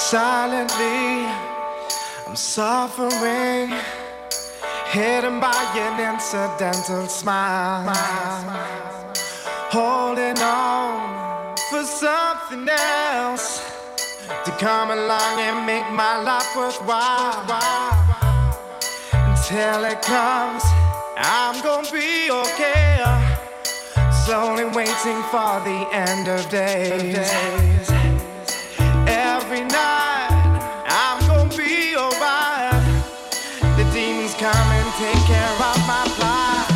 Silently, I'm suffering, hidden by an incidental smile, holding on for something else to come along and make my life worthwhile. Until it comes, I'm gonna be okay, slowly waiting for the end of days. Every night I'm gonna be alright. The demons come and take care of my plight.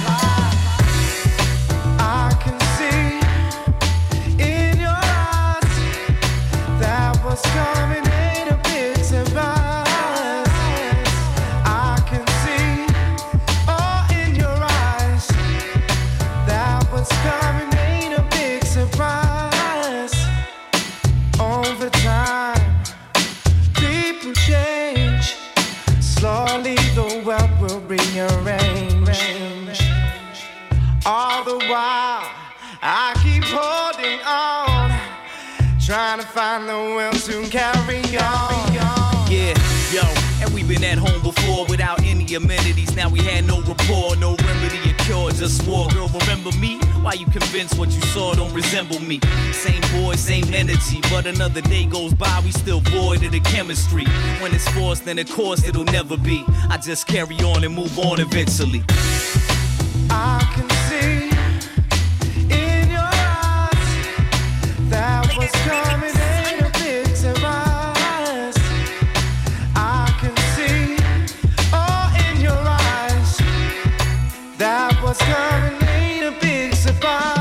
I can see in your eyes that what's coming ain't a big surprise. I can see, oh, in your eyes that what's coming ain't a big surprise. Over time, people change. Slowly the world will rearrange. All the while, I keep holding on, trying to find the will to carry on. Yeah, yo, and we've been at home before without any amenities. Now we had no rapport, no remedy or cure, just war. Girl, remember me? Why you convinced what you saw don't resemble me? Same boy, same energy, but another day goes by, we still void of the chemistry. When it's forced, then of course it'll never be. I just carry on and move on eventually. I can see in your eyes that what's coming ain't a big surprise. I can see, oh, in your eyes that what's coming ain't a big surprise.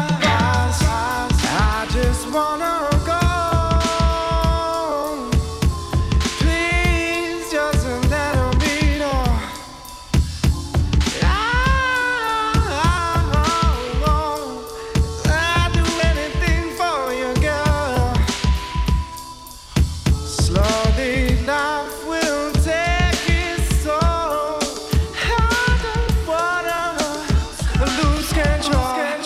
I just wanna go. Please just let me know. I'd do anything for you, girl. Slowly life will take its toll. I don't wanna lose control.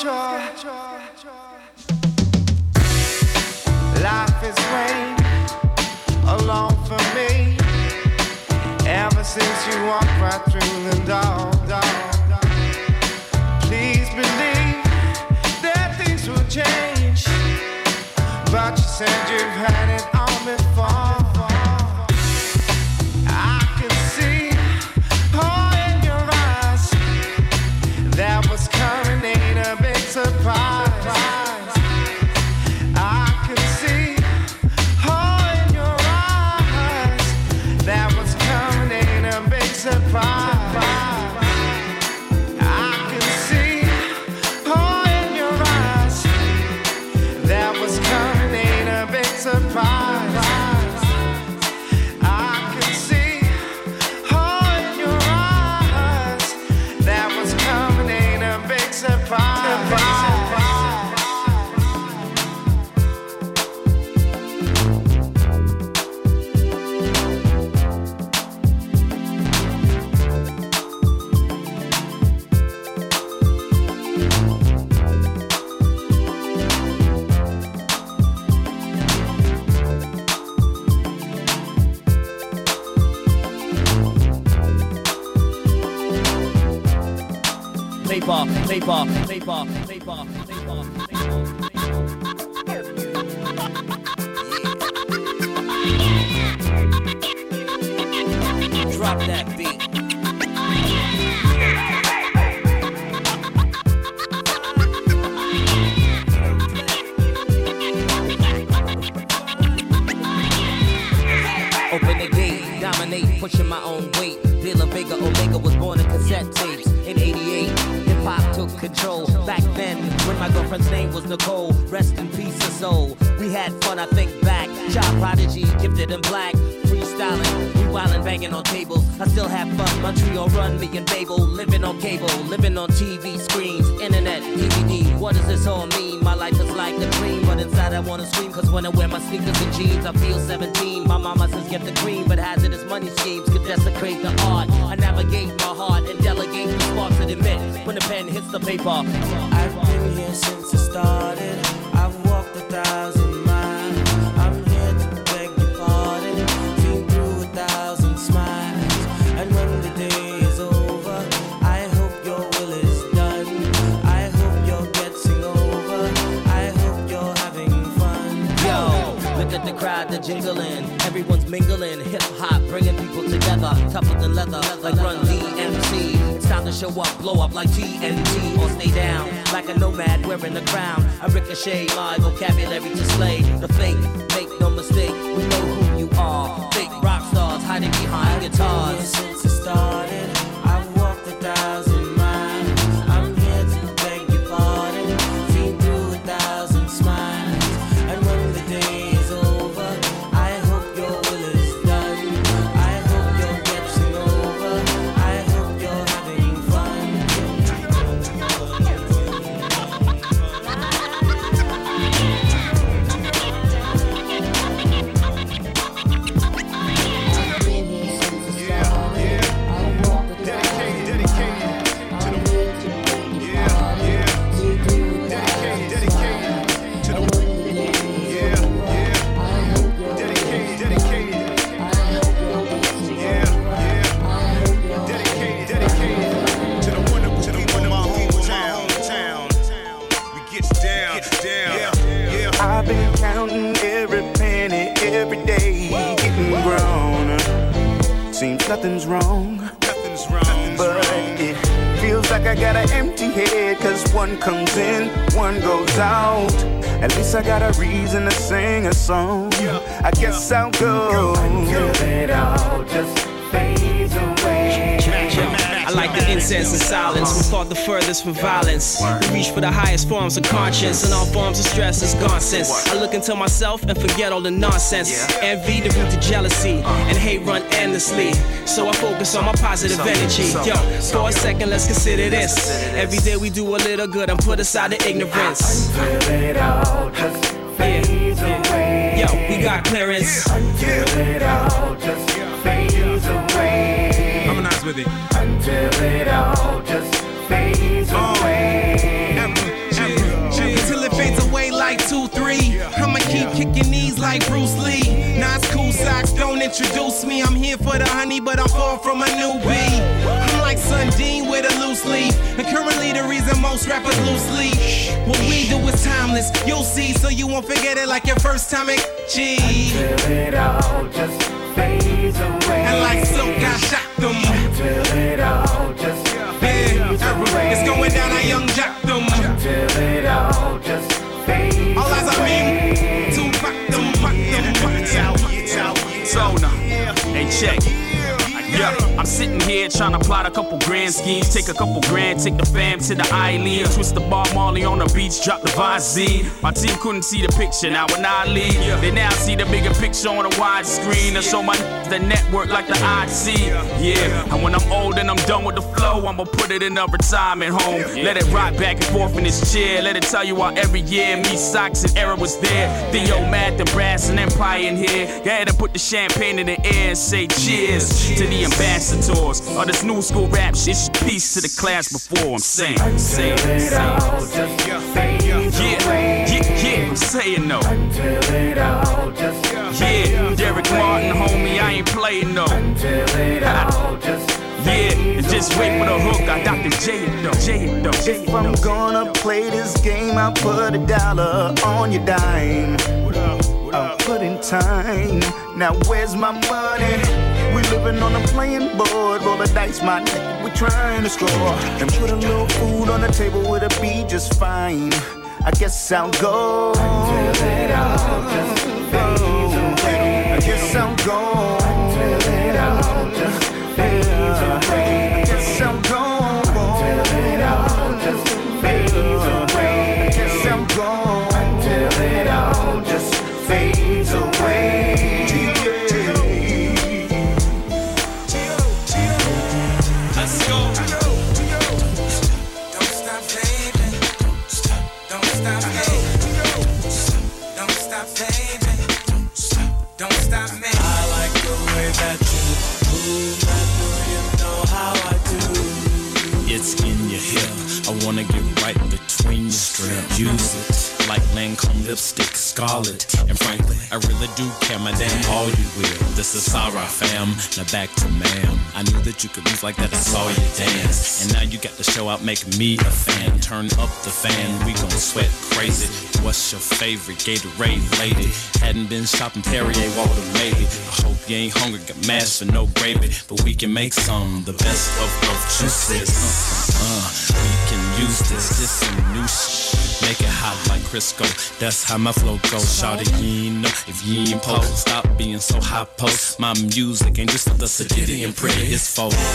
Life is waiting alone for me ever since you walked right through the door. Please believe that things will change, but you said you've had it all before. I can see, oh, in your eyes that what's coming ain't a big surprise. I can see, oh, in your eyes that what's coming ain't a big surprise. I can see, oh, in your eyes that what's coming ain't a big surprise. I can see, oh, in your eyes that what's coming ain't a big surprise. Paper. Drop that beat. Open the gate, dominate, pushing my own weight. Villa Vega Omega was born in cassette tapes in 88. Hip-hop took control back then when my girlfriend's name was Nicole. Rest in peace, her soul. We had fun, I think back. Child prodigy, gifted in black. Freestyling, rewilding, banging on tables. I still have fun, Montreal run, me and Babel. Living on cable, living on TV screens, internet, DVD. What does this all mean? My life is like a dream, but inside I wanna scream. Cause when I wear my sneakers and jeans, I feel 17. My mama says get the cream, but hazardous money schemes could desecrate the art. I navigate my heart and delegate the sparks that emit when the pen hits the paper. I've been here since it started. I've walked 1,000 miles. I'm here to beg your pardon. ride the jingling. Everyone's mingling, hip hop bringing people together, tougher than leather, like Run DMC. It's time to show up, blow up like TNT, or stay down like a nomad wearing a crown. I ricochet my vocabulary to slay the fake. Make no mistake, we know who you are. Fake rock stars hiding behind guitars. Since it started, I've walked 1,000 miles. I'm here to beg your pardon. Seen through 1,000 smiles. And when the day is over, I hope your will is done. I hope you're getting over. I hope you're having fun. I've been counting every penny every day, getting grown. Seems nothing's wrong, but it feels like I got an empty head, 'cause one comes in, one goes out. At least I got a reason to sing a song. I guess I'll go until it all just fades away. I like the incense and silence. We fought the furthest from violence. We reach for the highest forms of conscience, and all forms of stress is gone since. I look into myself and forget all the nonsense. Envy the root to jealousy, and hate run endlessly. So I focus on my positive energy. Yo, for a second, let's consider this. Every day we do a little good and put aside the ignorance. Until it all just fades away. Yo, we got clearance. Until it all just fades away. Harmonize with it. Until it all just fades away. Until it fades away like 2-3. I'ma keep kicking these like Bruce Lee. Nas cool socks, don't introduce me. I'm here for the honey, but I'm far from a newbie. I'm like Sundin with a loose leaf, and currently the reason most rappers lose sleep. What we do is timeless, you'll see, so you won't forget it like your first time at G. Until it all just fades away. And like Silk, I shot them. Until it all just fades away. It's going down, I young jack them. Until it all just fades All eyes on me. Tupac them, Zona. Hey, check. Yeah, I'm sitting here trying to plot a couple grand schemes. Take a couple grand, take the fam to the island. Twist the Bob Marley on the beach, drop the Visine. My team couldn't see the picture, now when I leave, they now see the bigger picture on the wide screen. I show my the network like the IC. Yeah, and when I'm old and I'm done with the flow, I'ma put it in a retirement home. Let it rock back and forth in this chair. Let it tell you how every year me, Socks, and Era was there. Theo, Math, and Brass, and Empire in here. Go ahead and put the champagne in the air and say cheers to the ambassadors of this new school rap shit. Peace to the class before I'm saying. I'm saying no. Until it all just Yeah, Derek Martin, homie, I ain't playing no. Until it all just Yeah, and just wait for the hook. I Dr. J it though. If I'm gonna play this game, I'll put $1 on your dime. I'll put in time. Now where's my money? We living on a playing board. Roll the dice, my nigga, we trying to score. And put a little food on the table with a beat just fine. I guess I'll go until it all just fades away. I guess I'll go until it all just fades away. I guess I'll go until it all just fades away. I guess I'll go until it all just fades away. let's go. Don't stop, baby. Don't stop, baby. Don't stop, baby. Don't stop, baby. I like the way that you move. I know you know how I do. It's in your hair. I wanna get right between your strips. Use it like Lancome lipstick, scarlet. And frankly, I I really do care, my damn all you will. This is Sarah, fam. Now back to ma'am. I knew that you could move like that, I saw you dance. And now you got to show out, making me a fan. Turn up the fan, we gon' sweat crazy. What's your favorite Gatorade lady? Hadn't been shopping Perrier water, maybe. I hope you ain't hungry, got mass for no gravy. But we can make some, the best of both juices. We can use this some new shit. Make it hot like Crisco, that's how my flow goes. Shawty, you ain't know if you ain't post. Stop being so hot post. My music ain't just for the sedity and pretty, it's for Don't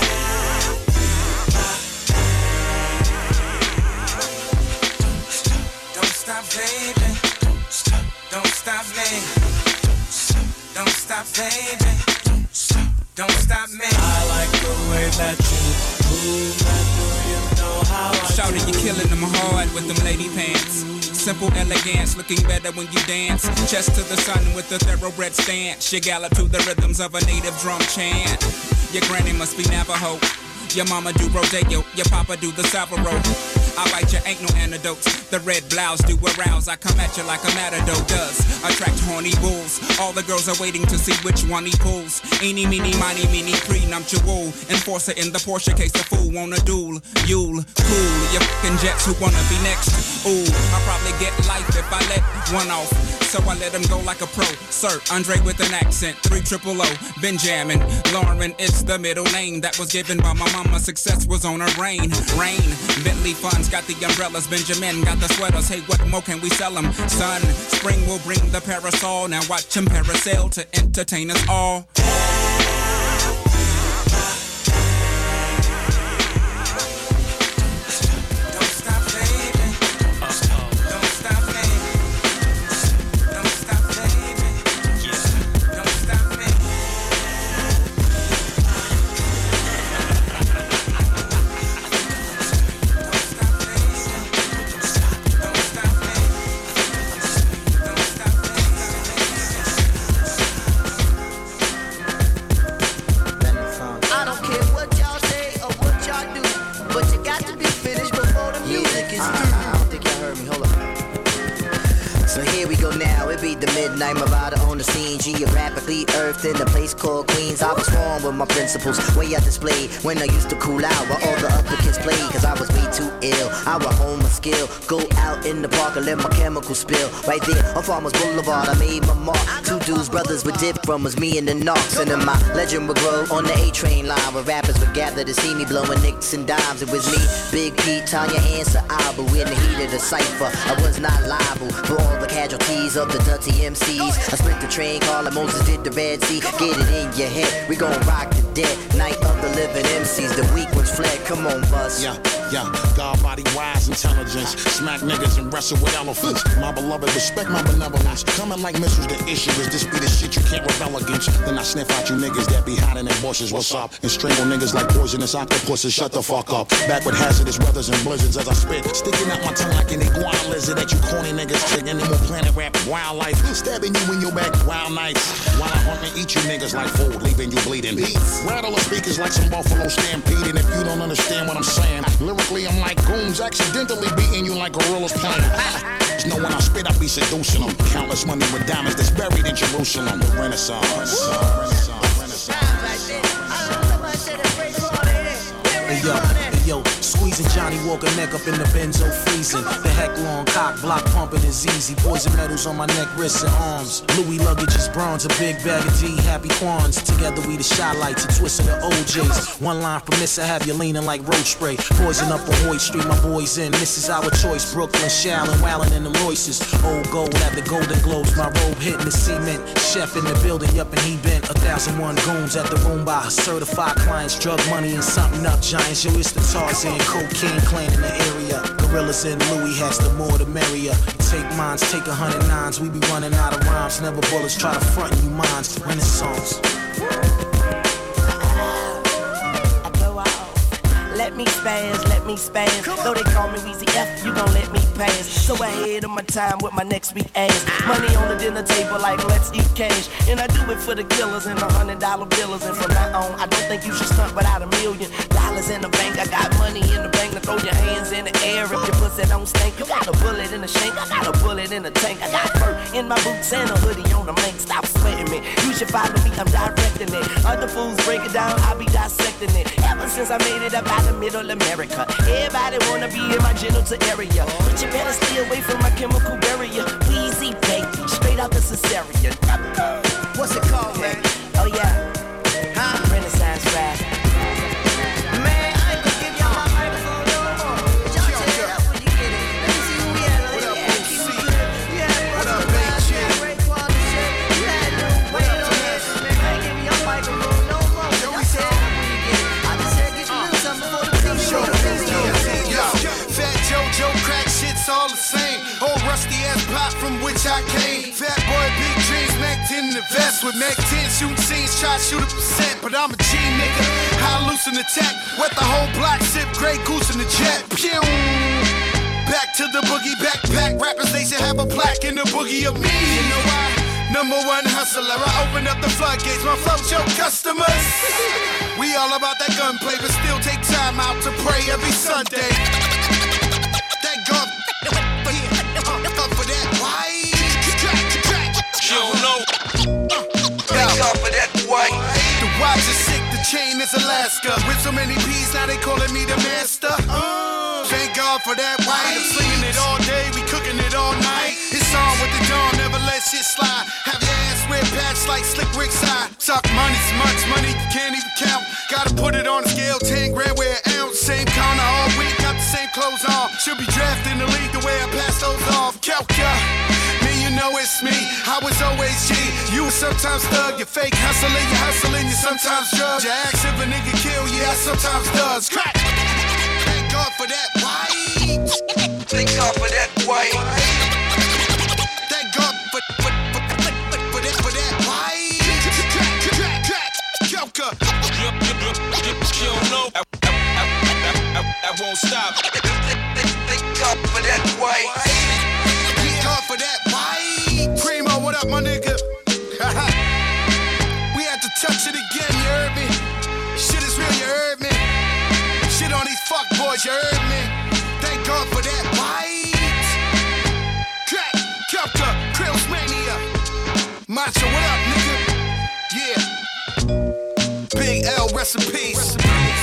stop, baby. Don't stop, don't stop me. Don't stop, baby. Don't stop me. I like the way that you move. You know how I Shawty, you killing them hard with them lady pants. Simple elegance, looking better when you dance. Chest to the sun with a thoroughbred stance. You gallop to the rhythms of a native drum chant. Your granny must be Navajo. Your mama do rodeo, your papa do the Savaro. I bite you, ain't no antidotes. The red blouse do arouse. I come at you like a matador does. Attract horny bulls. All the girls are waiting to see which one he pulls. Eeny, meeny, miny, meeny, prenuptial. Enforcer in the Porsche case, the fool wanna duel. You'll cool your fucking jets who wanna be next. Ooh, I'll probably get life if I let one off. So I let him go like a pro. Sir, Andre with an accent. 300 Benjamin. Lauren, it's the middle name that was given by my mama. Success was on her rain. Bentley funds got the umbrellas. Benjamin got the sweaters. Hey, what more can we sell them? Son, spring will bring the parasol. Now watch him parasail to entertain us all. Midnight Marauder on the scene, geographically earthed in a place called Queens. I was born with my principles way out displayed when I used to cool out while all the other kids played. Cause I was way too ill, I would hone my skill, go out in the park and let my chemical spill. Right there on Farmers Boulevard, I made my mark. Two dudes, brothers would dip from us, me and the Knox. And then my legend would grow on the A-train line where rappers would gather to see me blowing nicks and dimes. It was me, Big Pete, Tanya, and Sa'abu in the heat of the cypher. I was not liable for all the casualties of the dirty MCs. I split the train car like Moses did the Red Sea. Get it in your head, we gon' rock the dead. Night of the living MCs, the weak ones fled. Come on, buzz. Yeah, God body wise intelligence. Smack niggas and wrestle with elephants. My beloved, respect my benevolence. Coming like missiles, the issue is this be the shit you can't rebel against. Then I sniff out you niggas that be hiding in bushes. What's up? And strangle niggas like poisonous octopuses. Shut the fuck up. Back with hazardous weathers and blizzards as I spit. Sticking out my tongue like an iguana lizard at you corny niggas. Taking them on planet rap wildlife. Stabbing you in your back wild nights. While I hunt and eat you niggas like food, leaving you bleeding. Beats. Rattle the speakers like some buffalo stampede. And if you don't understand what I'm saying, lyrically I'm like goons accidentally beating you like gorillas playing. Just know when I spit I be seducing them. Countless money with diamonds that's buried in Jerusalem. The Renaissance. Yo, squeezing Johnny Walker neck up in the benzo freezing. The heck long cock block pumping is easy. Poison metals on my neck, wrists, and arms. Louis luggage is bronze, a big bag of D, happy Quans. Together we the shy lights, a twist of the OJs. One line from Miss, I have you leaning like road spray. Poison up on Hoyt Street, my boys in. This is our choice, Brooklyn, Shallon, Wallin, and the Royces. Old gold at the Golden Globes, my robe hitting the cement. Chef in the building, yup, and he bent 1,001 goons at the room by certified clients. Drug money and something up, giants. Yo, it's the Tarzan, cocaine clan in the area. Gorillas and Louis has the more the merrier. Take mines, take 109s. We be running out of rhymes. Never bullets try to front you minds. Renaissance. I go out. Let let me spaz. Though they call me Weezy F, you gon' let me pass. So ahead of my time with my next week ass. Money on the dinner table like let's eat cash. And I do it for the killers and the $100 billers. And from now on, I don't think you should stunt without $1 million in the bank. I got money in the bank to throw your hands in the air if your pussy don't stink. You got a bullet in the shank, I got a bullet in the tank. I got fur in my boots and a hoodie on the mink. Stop sweating me, you should follow me, I'm directing it. Other fools break it down, I'll be dissecting it. Ever since I made it up out of middle America, everybody wanna be in my genital area. But you better stay away from my chemical barrier. Weezy baby, straight out the cesarean. What's it called, man? Oh yeah, Renaissance rap. All the same, old rusty ass pop from which I came. Fat boy, big dreams, Mac 10 in the vest with Mac 10 shooting scenes, try to shoot a percent. But I'm a G nigga, high loose in the tech, wet the whole block, sip Grey Goose in the jet. Pew! Back to the boogie backpack, rappers they should have a plaque in the boogie of me. You know why? Number one hustler, I open up the floodgates, my flow show customers. We all about that gunplay, but still take time out to pray every Sunday. Thank God. For that white you don't know. Thank God for that white. The watch is sick, the chain is Alaska. With so many P's, now they calling me the master. Thank God for that white. I'm slinging it all day, we cooking it all night. It's on with the dawn, never let shit slide. Have your ass wear patch like Slick Rick's eye. Talk money's much money, can't even count. Gotta put it on the scale, 10 grand, wear an ounce. Same counter all week, got the same clothes on. Should be drafted in the league the way I pass those off. Kelka, man, you know it's me. I was always G. You was sometimes thug, you fake hustling, you sometimes drug. You ask if a nigga kill, yeah, I sometimes does. Crack! Thank God for that white. Thank God for that white. Thank God for that white. Crack! Kelka. You don't know. I won't stop. Thank God for that white. Thank God for that white. Primo, what up, my nigga? We had to touch it again, you heard me? Shit is real, you heard me? Shit on these fuck boys, you heard me? Thank God for that white. Crack, Kelka, Krill's Mania. Macho, what up, nigga? Yeah. Big L, rest in peace.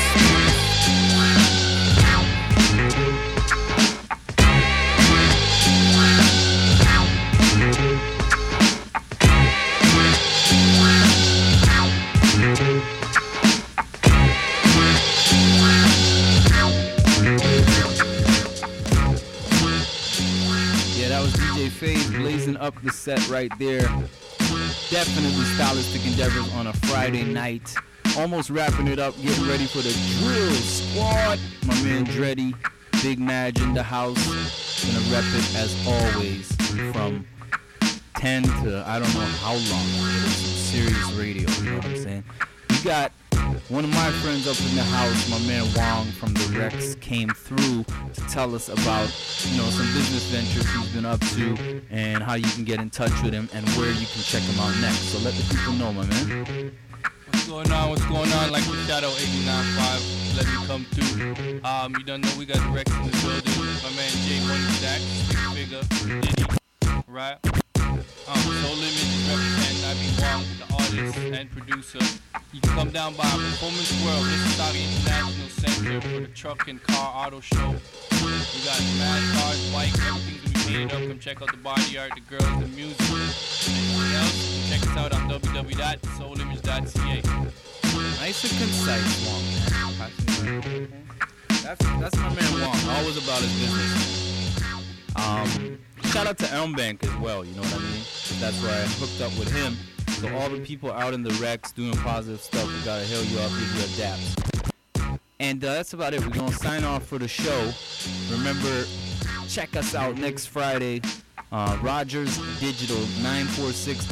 Phase blazing up the set right there. Definitely stylistic endeavors on a Friday night. Almost wrapping it up, getting ready for the drill squad. My man Dreddy, Big Madge in the house. Gonna rep it as always from 10 to I don't know how long. Some serious radio, you know what I'm saying? We got one of my friends up in the house, my man Wong from the Rex, came through to tell us about, you know, some business ventures he's been up to and how you can get in touch with him and where you can check him out next. So let the people know, my man. What's going on? Like the Shadow 89.5, let me come through. You don't know we got the Rex in the building. My man Jay Money Stack, Big Figure, Diddy, right? Soul Limit is representing. I be Wong, the artist and producer. You can come down by Performance World, Mississauga International Center for the truck and car auto show. We got mad cars, bikes, everything's gonna be painted up. Come check out the body art, the girls, the music. Anything else, check us out on www.soulimage.ca. Nice and concise, Wong, man. That's my man Wong, always about his business. Shout out to Elm Bank as well, you know what I mean? That's where I hooked up with him. So all the people out in the Rex doing positive stuff, we gotta hail you up, give you a dap. And that's about it. We're gonna sign off for the show. Remember, check us out next Friday, Rogers Digital 946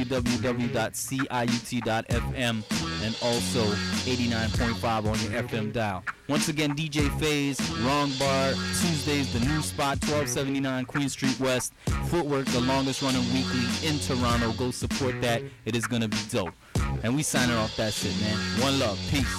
www.ciut.fm and also 89.5 on your FM dial. Once again, DJ Faze, Wrong Bar, Tuesdays, the new spot, 1279 Queen Street West. Footwork, the longest running weekly in Toronto. Go support that. It is going to be dope. And we signing off. That's it, man. One love. Peace.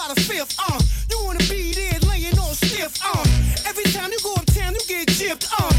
You wanna be there laying on stiff, every time you go uptown, you get gypped,